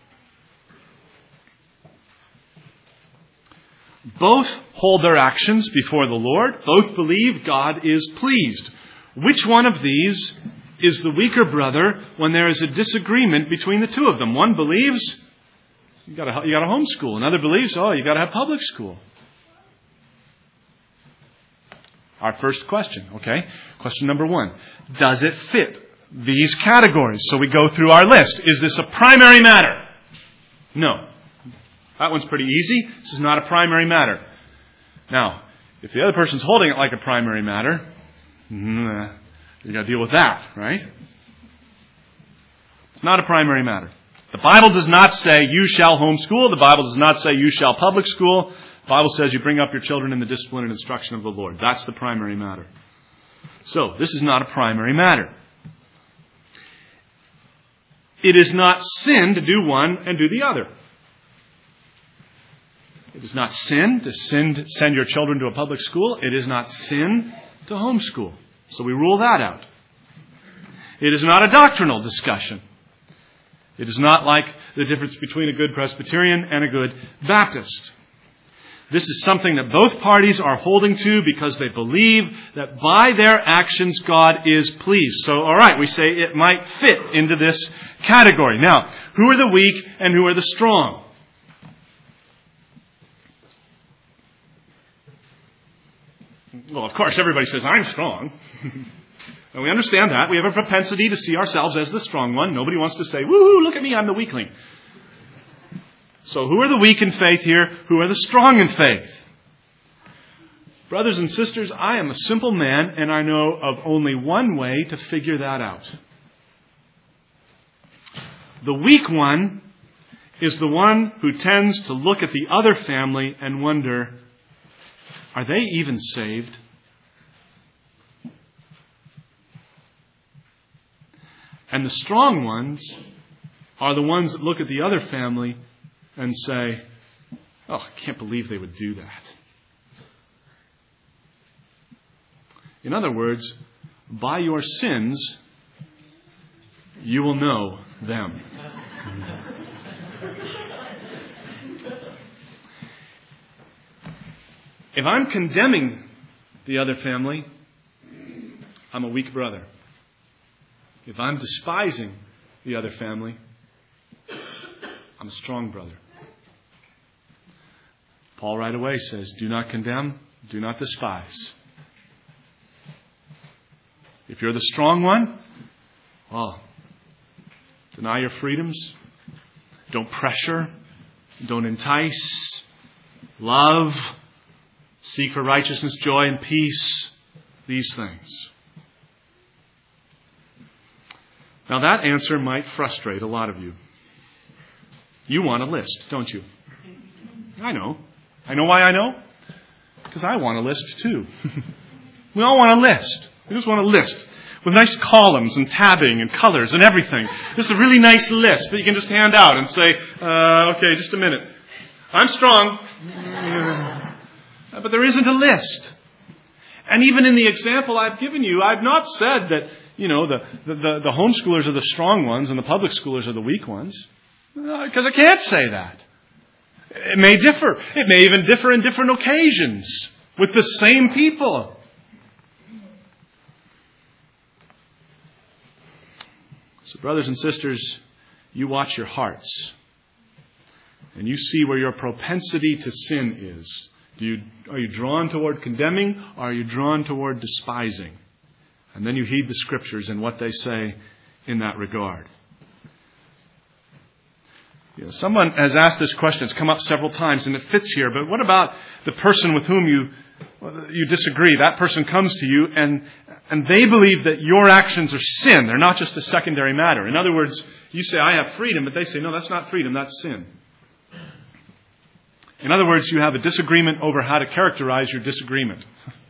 Both hold their actions before the Lord. Both believe God is pleased. Which one of these is the weaker brother when there is a disagreement between the two of them? One believes you got to homeschool. Another believes, you got to have public school. Our first question, okay? Question number 1. Does it fit these categories? So we go through our list. Is this a primary matter? No. That one's pretty easy. This is not a primary matter. Now, if the other person's holding it like a primary matter, you got to deal with that, right? It's not a primary matter. The Bible does not say you shall homeschool. The Bible does not say you shall public school. The Bible says you bring up your children in the discipline and instruction of the Lord. That's the primary matter. So, this is not a primary matter. It is not sin to do one and do the other. It is not sin to send your children to a public school. It is not sin to homeschool. So we rule that out. It is not a doctrinal discussion. It is not like the difference between a good Presbyterian and a good Baptist. This is something that both parties are holding to because they believe that by their actions God is pleased. So, all right, we say it might fit into this category. Now, who are the weak and who are the strong? Well, of course, everybody says, I'm strong. And we understand that. We have a propensity to see ourselves as the strong one. Nobody wants to say, woohoo, look at me, I'm the weakling. So who are the weak in faith here? Who are the strong in faith? Brothers and sisters, I am a simple man, and I know of only one way to figure that out. The weak one is the one who tends to look at the other family and wonder, are they even saved? And the strong ones are the ones that look at the other family and say, oh, I can't believe they would do that. In other words, by your sins, you will know them. If I'm condemning the other family, I'm a weak brother. If I'm despising the other family, I'm a strong brother. Paul right away says, do not condemn, do not despise. If you're the strong one, well, deny your freedoms. Don't pressure. Don't entice. Love. Seek for righteousness, joy, and peace. These things. Now that answer might frustrate a lot of you. You want a list, don't you? I know. I know why I know? Because I want a list too. We all want a list. We just want a list with nice columns and tabbing and colors and everything. Just a really nice list that you can just hand out and say, okay, just a minute. I'm strong. But there isn't a list. And even in the example I've given you, I've not said that, the homeschoolers are the strong ones and the public schoolers are the weak ones. Because I can't say that. It may differ. It may even differ in different occasions with the same people. So, brothers and sisters, you watch your hearts. And you see where your propensity to sin is. Are you drawn toward condemning or are you drawn toward despising? And then you heed the Scriptures and what they say in that regard. Someone has asked this question. It's come up several times and it fits here. But what about the person with whom you disagree? That person comes to you and they believe that your actions are sin. They're not just a secondary matter. In other words, you say, I have freedom, but they say, no, that's not freedom, that's sin. In other words, you have a disagreement over how to characterize your disagreement.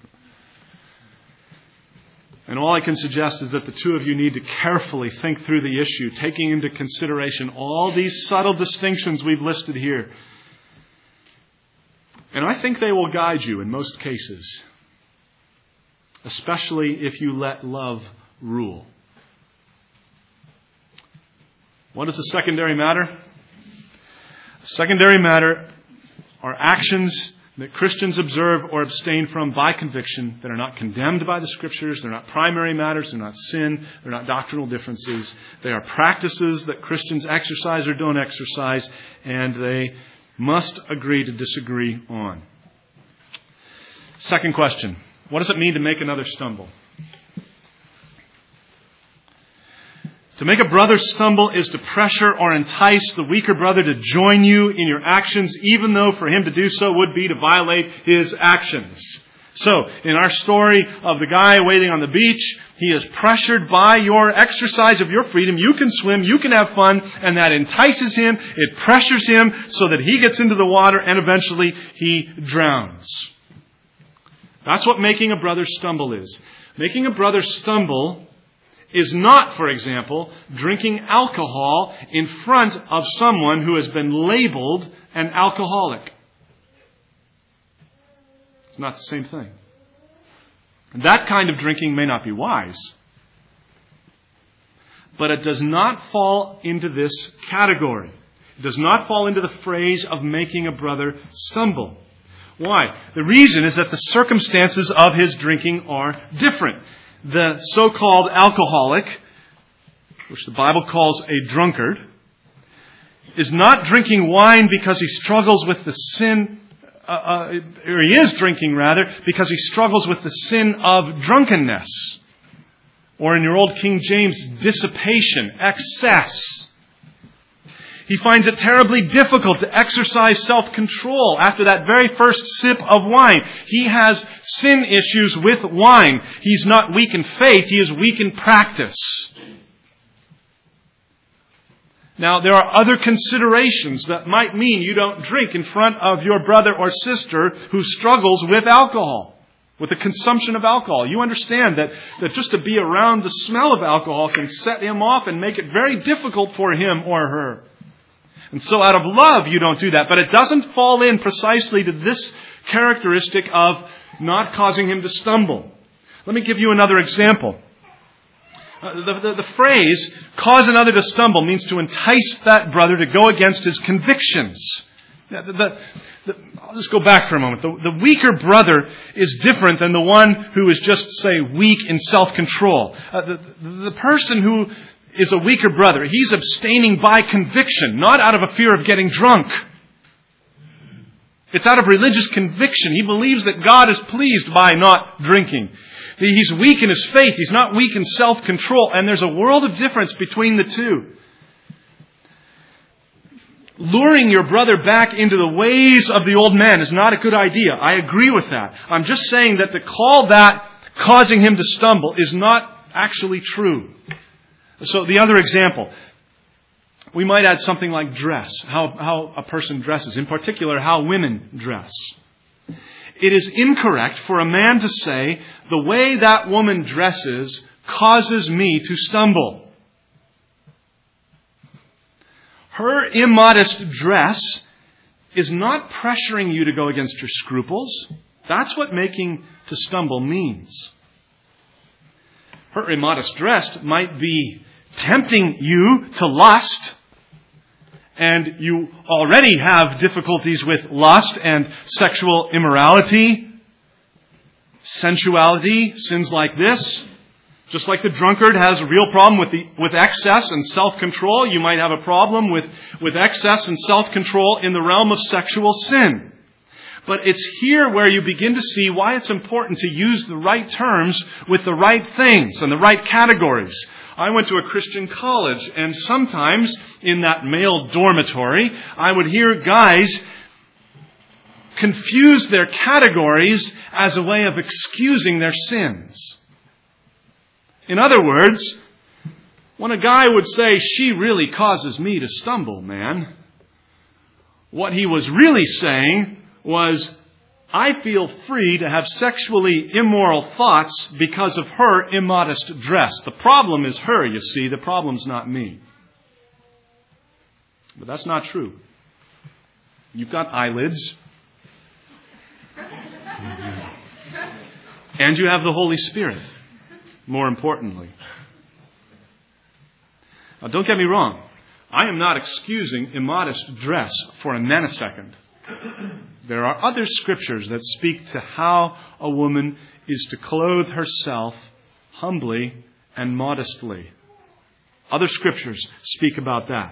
And all I can suggest is that the two of you need to carefully think through the issue, taking into consideration all these subtle distinctions we've listed here. And I think they will guide you in most cases, especially if you let love rule. What is the secondary matter? The secondary matter are actions that Christians observe or abstain from by conviction that are not condemned by the Scriptures. They're not primary matters. They're not sin. They're not doctrinal differences. They are practices that Christians exercise or don't exercise, and they must agree to disagree on. Second question. What does it mean to make another stumble? To make a brother stumble is to pressure or entice the weaker brother to join you in your actions, even though for him to do so would be to violate his actions. So, in our story of the guy waiting on the beach, he is pressured by your exercise of your freedom. You can swim, you can have fun, and that entices him, it pressures him so that he gets into the water and eventually he drowns. That's what making a brother stumble is. Making a brother stumble is not, for example, drinking alcohol in front of someone who has been labeled an alcoholic. It's not the same thing. And that kind of drinking may not be wise, but it does not fall into this category. It does not fall into the phrase of making a brother stumble. Why? The reason is that the circumstances of his drinking are different. The so-called alcoholic, which the Bible calls a drunkard, is not drinking wine because he struggles with the sin, or he is drinking rather, because he struggles with the sin of drunkenness. Or in your old King James, dissipation, excess. He finds it terribly difficult to exercise self-control after that very first sip of wine. He has sin issues with wine. He's not weak in faith, he is weak in practice. Now, there are other considerations that might mean you don't drink in front of your brother or sister who struggles with alcohol, with the consumption of alcohol. You understand that just to be around the smell of alcohol can set him off and make it very difficult for him or her. And so out of love, you don't do that. But it doesn't fall in precisely to this characteristic of not causing him to stumble. Let me give you another example. The phrase, cause another to stumble, means to entice that brother to go against his convictions. I'll just go back for a moment. The weaker brother is different than the one who is just, say, weak in self-control. The person who is a weaker brother, he's abstaining by conviction, not out of a fear of getting drunk. It's out of religious conviction. He believes that God is pleased by not drinking. He's weak in his faith. He's not weak in self-control. And there's a world of difference between the two. Luring your brother back into the ways of the old man is not a good idea. I agree with that. I'm just saying that to call that causing him to stumble is not actually true. So the other example, we might add something like dress, how a person dresses, in particular how women dress. It is incorrect for a man to say, the way that woman dresses causes me to stumble. Her immodest dress is not pressuring you to go against your scruples. That's what making to stumble means. Her immodest dress might be tempting you to lust, and you already have difficulties with lust and sexual immorality, sensuality, sins like this. Just like the drunkard has a real problem with excess and self-control, you might have a problem with excess and self-control in the realm of sexual sin. But it's here where you begin to see why it's important to use the right terms with the right things and the right categories. I went to a Christian college, and sometimes in that male dormitory, I would hear guys confuse their categories as a way of excusing their sins. In other words, when a guy would say, she really causes me to stumble, man, what he was really saying was, I feel free to have sexually immoral thoughts because of her immodest dress. The problem is her, you see. The problem's not me. But that's not true. You've got eyelids. And you have the Holy Spirit, more importantly. Now, don't get me wrong. I am not excusing immodest dress for a nanosecond. There are other scriptures that speak to how a woman is to clothe herself humbly and modestly. Other scriptures speak about that.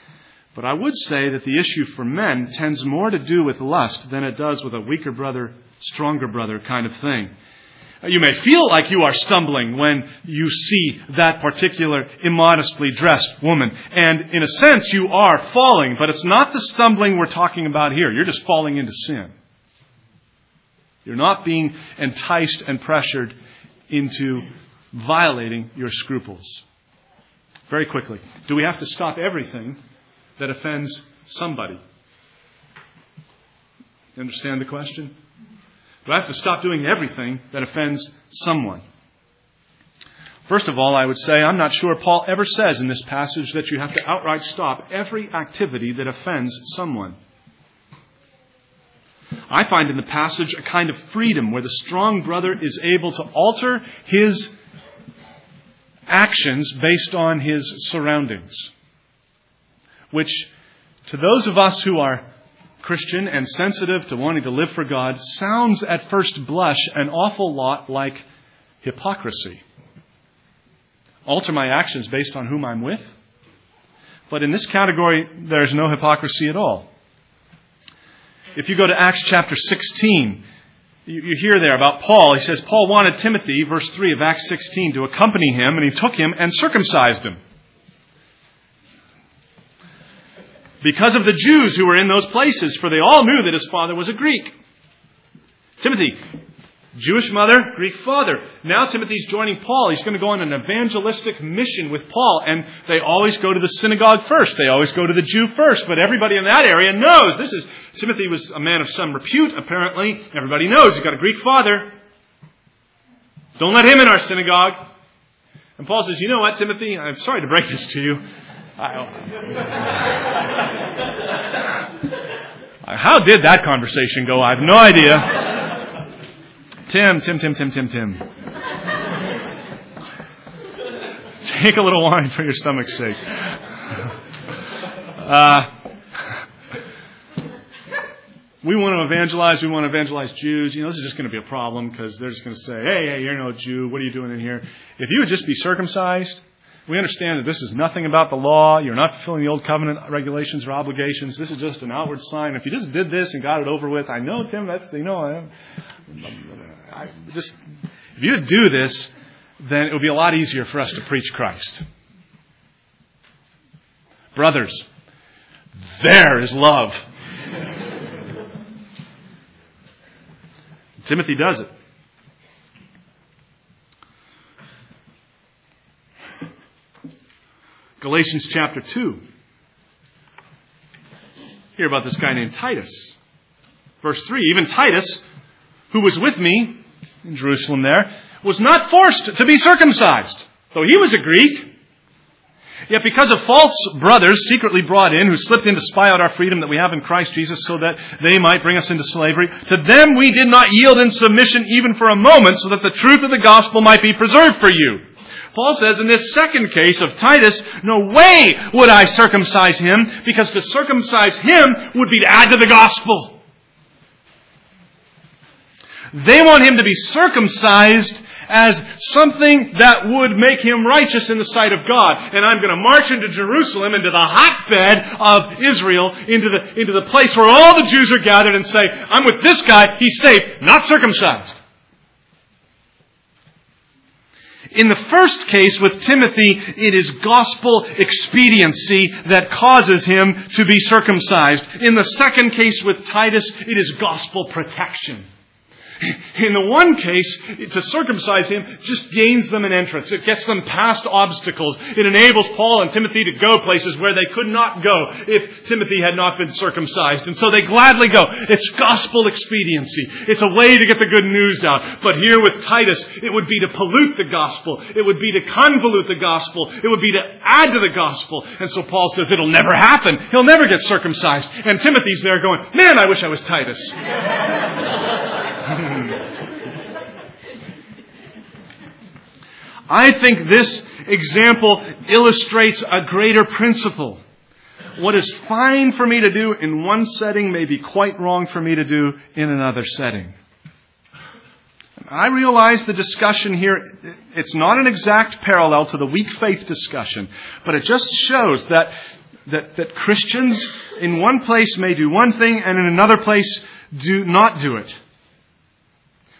But I would say that the issue for men tends more to do with lust than it does with a weaker brother stronger brother kind of thing. You may feel like you are stumbling when you see that particular immodestly dressed woman. And in a sense, you are falling, but it's not the stumbling we're talking about here. You're just falling into sin. You're not being enticed and pressured into violating your scruples. Very quickly, do we have to stop everything that offends somebody? You understand the question? Do I have to stop doing everything that offends someone? First of all, I would say I'm not sure Paul ever says in this passage that you have to outright stop every activity that offends someone. I find in the passage a kind of freedom where the strong brother is able to alter his actions based on his surroundings, which to those of us who are Christian and sensitive to wanting to live for God sounds at first blush an awful lot like hypocrisy. Alter my actions based on whom I'm with. But in this category, there's no hypocrisy at all. If you go to Acts chapter 16, you hear there about Paul. He says Paul wanted Timothy, verse 3 of Acts 16, to accompany him, and he took him and circumcised him. Because of the Jews who were in those places, for they all knew that his father was a Greek. Timothy, Jewish mother, Greek father. Now Timothy's joining Paul. He's going to go on an evangelistic mission with Paul. And they always go to the synagogue first. They always go to the Jew first. But everybody in that area knows Timothy was a man of some repute, apparently. Everybody knows he's got a Greek father. Don't let him in our synagogue. And Paul says, you know what, Timothy? I'm sorry to break this to you. How did that conversation go? I have no idea. Tim. Take a little wine for your stomach's sake. We want to evangelize. We want to evangelize Jews. This is just going to be a problem because they're just going to say, hey, you're no Jew. What are you doing in here? If you would just be circumcised, we understand that this is nothing about the law. You're not fulfilling the old covenant regulations or obligations. This is just an outward sign. If you just did this and got it over with, I know, Tim, if you would do this, then it would be a lot easier for us to preach Christ. Brothers, there is love. Timothy does it. Galatians chapter 2. Hear about this guy named Titus. Verse 3, even Titus, who was with me in Jerusalem there, was not forced to be circumcised, though he was a Greek. Yet because of false brothers secretly brought in, who slipped in to spy out our freedom that we have in Christ Jesus so that they might bring us into slavery, to them we did not yield in submission even for a moment, so that the truth of the gospel might be preserved for you. Paul says in this second case of Titus, no way would I circumcise him, because to circumcise him would be to add to the gospel. They want him to be circumcised as something that would make him righteous in the sight of God. And I'm going to march into Jerusalem, into the hotbed of Israel, into the place where all the Jews are gathered and say, I'm with this guy, he's safe, not circumcised. In the first case with Timothy, it is gospel expediency that causes him to be circumcised. In the second case with Titus, it is gospel protection. In the one case, to circumcise him just gains them an entrance. It gets them past obstacles. It enables Paul and Timothy to go places where they could not go if Timothy had not been circumcised. And so they gladly go. It's gospel expediency. It's a way to get the good news out. But here with Titus, it would be to pollute the gospel. It would be to convolute the gospel. It would be to add to the gospel. And so Paul says it'll never happen. He'll never get circumcised. And Timothy's there going, man, I wish I was Titus. I think this example illustrates a greater principle. What is fine for me to do in one setting may be quite wrong for me to do in another setting. I realize the discussion here, it's not an exact parallel to the weak faith discussion, but it just shows that Christians in one place may do one thing and in another place do not do it.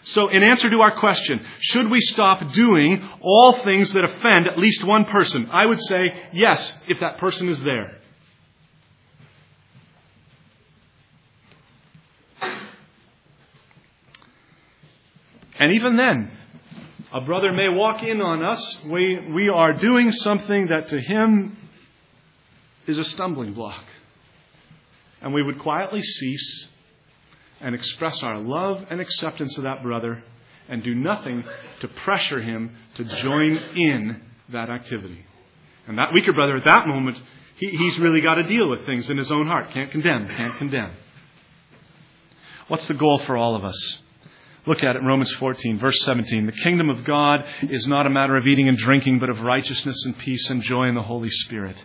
So in answer to our question, should we stop doing all things that offend at least one person? I would say yes, if that person is there. And even then, a brother may walk in on us. We are doing something that to him is a stumbling block. And we would quietly cease and express our love and acceptance of that brother and do nothing to pressure him to join in that activity. And that weaker brother at that moment, he's really got to deal with things in his own heart. Can't condemn. What's the goal for all of us? Look at it, Romans 14, verse 17. The kingdom of God is not a matter of eating and drinking, but of righteousness and peace and joy in the Holy Spirit.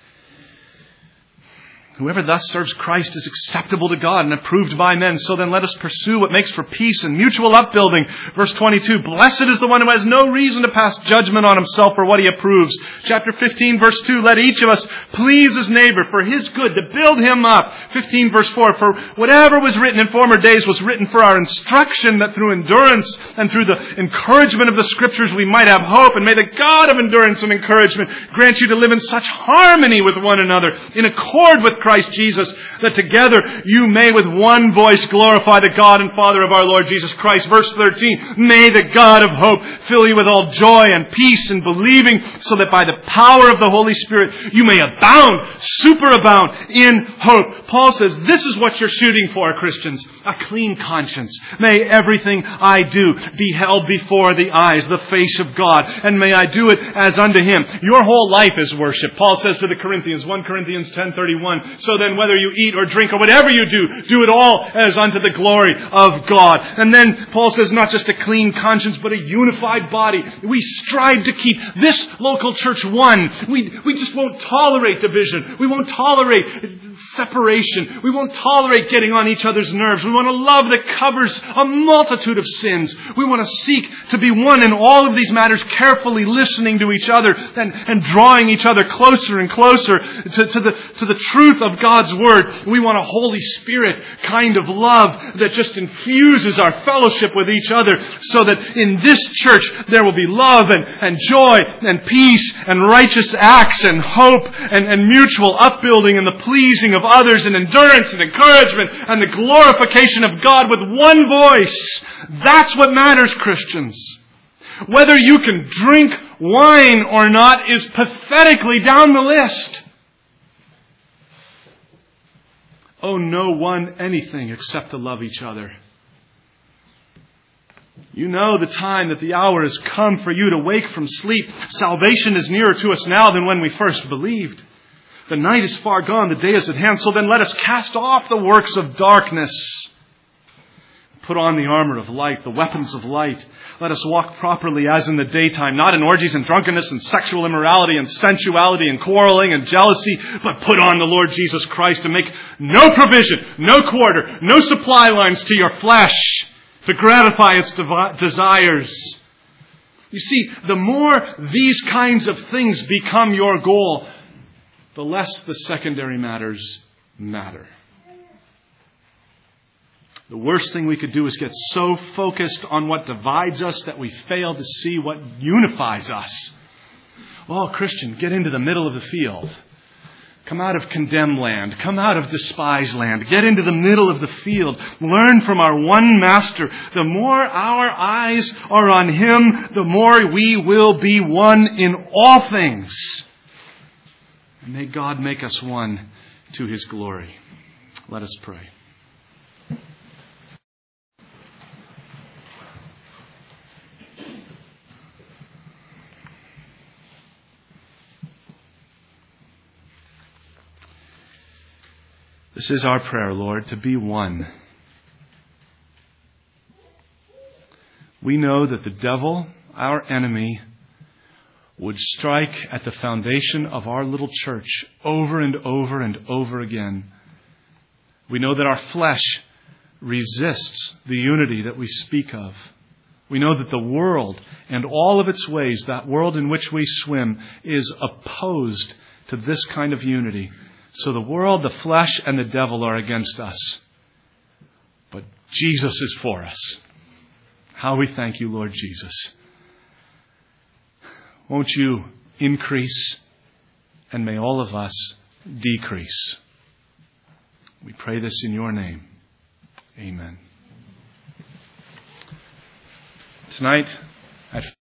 Whoever thus serves Christ is acceptable to God and approved by men. So then let us pursue what makes for peace and mutual upbuilding. Verse 22, blessed is the one who has no reason to pass judgment on himself for what he approves. Chapter 15, verse 2, let each of us please his neighbor for his good, to build him up. 15, verse 4, for whatever was written in former days was written for our instruction, that through endurance and through the encouragement of the Scriptures we might have hope. And may the God of endurance and encouragement grant you to live in such harmony with one another, in accord with Christ Jesus, that together you may with one voice glorify the God and Father of our Lord Jesus Christ. Verse 13, may the God of hope fill you with all joy and peace in believing, so that by the power of the Holy Spirit you may abound, superabound in hope. Paul says this is what you're shooting for, Christians. A clean conscience. May everything I do be held before the eyes, the face of God, and may I do it as unto Him. Your whole life is worship. Paul says to the Corinthians, 1 Corinthians 10:31, so then whether you eat or drink or whatever you do it all as unto the glory of God. And then Paul says not just a clean conscience, but a unified body. We strive to keep this local church one. We just won't tolerate division. We won't tolerate separation. We won't tolerate getting on each other's nerves. We want a love that covers a multitude of sins. We want to seek to be one in all of these matters, carefully listening to each other and drawing each other closer and closer to the truth of God's Word. We want a Holy Spirit kind of love that just infuses our fellowship with each other, so that in this church there will be love and joy and peace and righteous acts and hope and mutual upbuilding and the pleasing of others and endurance and encouragement and the glorification of God with one voice. That's what matters, Christians. Whether you can drink wine or not is pathetically down the list. Oh, no one anything except to love each other. You know the time that the hour has come for you to wake from sleep. Salvation is nearer to us now than when we first believed. The night is far gone, the day is at hand. So then let us cast off the works of darkness. Put on the armor of light, the weapons of light. Let us walk properly as in the daytime, not in orgies and drunkenness and sexual immorality and sensuality and quarreling and jealousy, but put on the Lord Jesus Christ, and make no provision, no quarter, no supply lines to your flesh to gratify its desires. You see, the more these kinds of things become your goal, the less the secondary matters matter. The worst thing we could do is get so focused on what divides us that we fail to see what unifies us. Oh, Christian, get into the middle of the field. Come out of condemned land. Come out of despised land. Get into the middle of the field. Learn from our one Master. The more our eyes are on Him, the more we will be one in all things. And may God make us one to His glory. Let us pray. This is our prayer, Lord, to be one. We know that the devil, our enemy, would strike at the foundation of our little church over and over and over again. We know that our flesh resists the unity that we speak of. We know that the world and all of its ways, that world in which we swim, is opposed to this kind of unity. So the world, the flesh, and the devil are against us. But Jesus is for us. How we thank you, Lord Jesus. Won't you increase, and may all of us decrease. We pray this in your name. Amen. Tonight at